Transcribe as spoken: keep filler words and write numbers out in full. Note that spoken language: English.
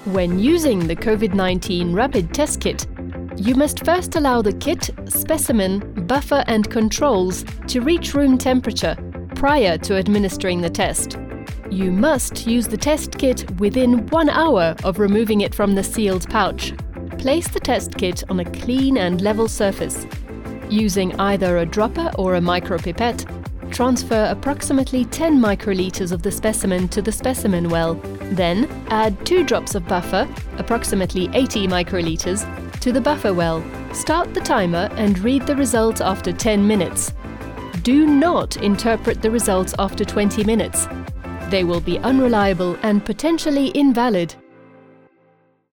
When using the COVID nineteen Rapid Test Kit, you must first allow the kit, specimen, buffer and controls to reach room temperature prior to administering the test. You must use the test kit within one hour of removing it from the sealed pouch. Place the test kit on a clean and level surface. Using either a dropper or a micropipette, transfer approximately ten microliters of the specimen to the specimen well. Then add two drops of buffer, approximately eighty microliters, to the buffer well. Start the timer and read the results after ten minutes. Do not interpret the results after twenty minutes. They will be unreliable and potentially invalid.